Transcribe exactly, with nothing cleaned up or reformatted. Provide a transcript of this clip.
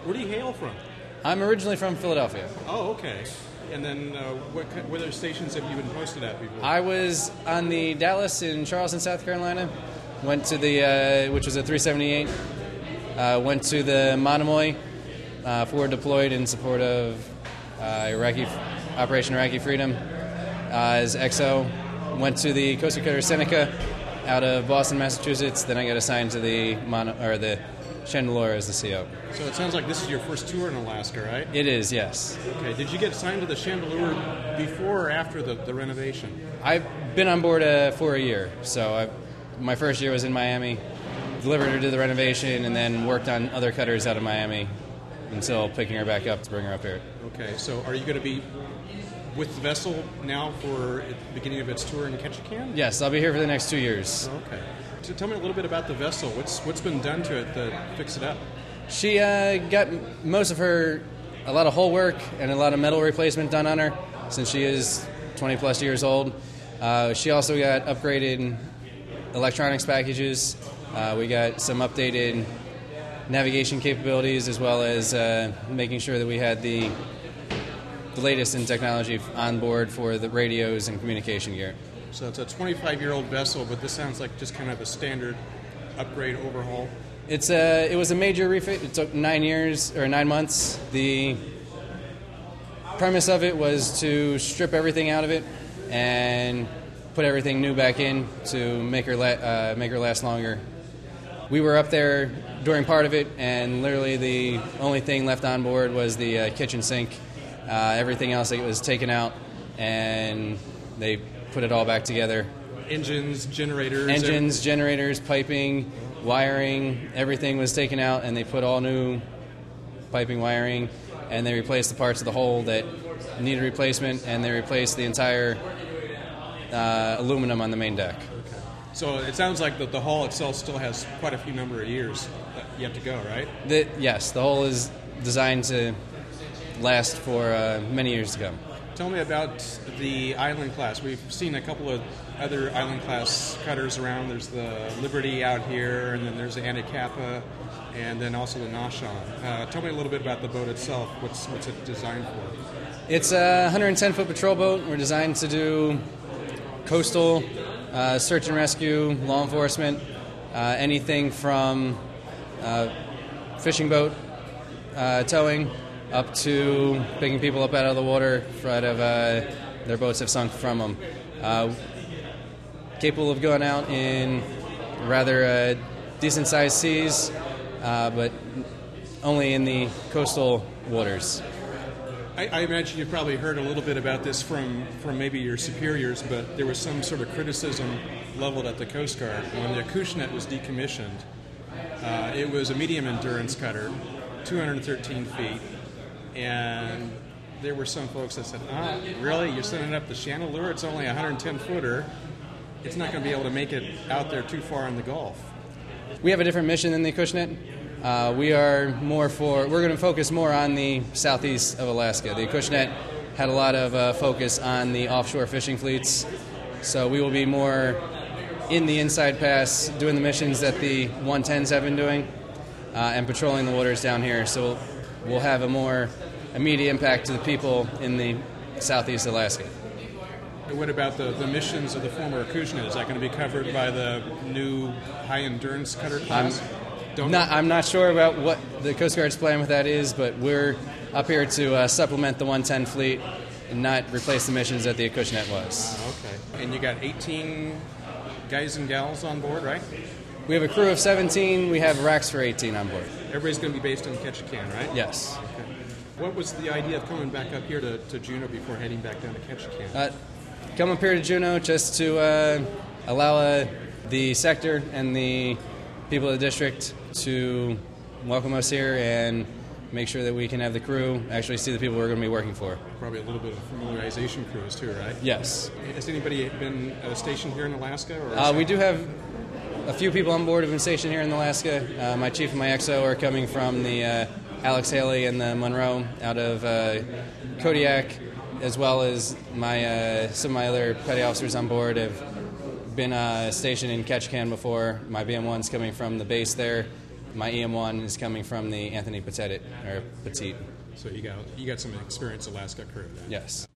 Where do you hail from? I'm originally from Philadelphia. Oh, okay. And then uh, what, what other stations have you been posted at before? I was on the Dallas in Charleston, South Carolina. Went to the, uh, which was a three seventy-eight. Uh, went to the Monomoy, uh, forward deployed in support of uh, Iraqi Operation Iraqi Freedom uh, as X O. Went to the Coastal Cutter Seneca out of Boston, Massachusetts. Then I got assigned to the Mono, or the Chandelure as the C O. So it sounds like this is your first tour in Alaska, right? It is, yes. Okay. Did you get assigned to the Chandelure before or after the, the renovation? I've been on board uh, for a year. So I, my first year was in Miami, delivered her to the renovation, and then worked on other cutters out of Miami until picking her back up to bring her up here. Okay. So are you going to be with the vessel now for the beginning of its tour in Ketchikan? Yes, I'll be here for the next two years. Okay. So tell me a little bit about the vessel. What's what's been done to it to fix it up? She uh, got most of her, a lot of hull work and a lot of metal replacement done on her since she is twenty plus years old. Uh, she also got upgraded electronics packages. Uh, we got some updated navigation capabilities as well as uh, making sure that we had the the latest in technology on board for the radios and communication gear. So it's a twenty-five-year-old vessel, but this sounds like just kind of a standard upgrade overhaul. It's a, it was a major refit. It took nine years or nine months. The premise of it was to strip everything out of it and put everything new back in to make her la- uh, make her last longer. We were up there during part of it, and literally the only thing left on board was the uh, kitchen sink. Uh, everything else was taken out, and they put it all back together. Engines, generators. Engines, everything. generators, piping, wiring, everything was taken out, and they put all new piping, wiring, and they replaced the parts of the hull that needed replacement, and they replaced the entire uh, aluminum on the main deck. Okay. So it sounds like the, the hull itself still has quite a few number of years yet to go, right? The, yes, the hull is designed to last for uh, many years to come. Tell me about the Island class. We've seen a couple of other Island class cutters around. There's the Liberty out here, and then there's the Anacapa, and then also the Nashan. Uh, tell me a little bit about the boat itself. What's what's it designed for? It's a one hundred ten foot patrol boat. We're designed to do coastal, uh, search and rescue, law enforcement, uh, anything from uh, fishing boat uh, towing up to picking people up out of the water out of uh, their boats have sunk from them. Uh, capable of going out in rather uh, decent-sized seas, uh, but only in the coastal waters. I, I imagine you've probably heard a little bit about this from, from maybe your superiors, but there was some sort of criticism leveled at the Coast Guard when the Acushnet was decommissioned. Uh, it was a medium endurance cutter, two hundred thirteen feet. And there were some folks that said, ah, really? You're sending up the Chandelure? It's only a one hundred ten footer. It's not going to be able to make it out there too far in the Gulf. We have a different mission than the Acushnet. Uh, we are more for, we're going to focus more on the southeast of Alaska. The Acushnet had a lot of uh, focus on the offshore fishing fleets. So we will be more in the inside pass, doing the missions that the one tens have been doing, uh, and patrolling the waters down here. So we'll have a more immediate impact to the people in the southeast Alaska. And what about the, the missions of the former Acushnet? Is that going to be covered by the new high-endurance cutter class? I'm not, I'm not sure about what the Coast Guard's plan with that is, but we're up here to uh, supplement the one ten fleet and not replace the missions that the Acushnet was. Okay. And you got eighteen guys and gals on board, right? We have a crew of seventeen. We have racks for eighteen on board. Everybody's going to be based in Ketchikan, right? Yes. Okay. What was the idea of coming back up here to, to Juneau before heading back down to Ketchikan? Uh, come up here to Juneau just to uh, allow uh, the sector and the people of the district to welcome us here and make sure that we can have the crew actually see the people we're going to be working for. Probably a little bit of familiarization cruise too, right? Yes. Has anybody been uh, stationed here in Alaska? Or uh, we do have a few people on board who have been stationed here in Alaska. Uh, my chief and my X O are coming from the uh, Alex Haley and the Monroe out of uh, Kodiak, as well as my uh, some of my other petty officers on board have been uh, stationed in Ketchikan before. My B M one's coming from the base there, my E M one is coming from the Anthony Pettit or Petit. So you got you got some experience Alaska crew then. Yes.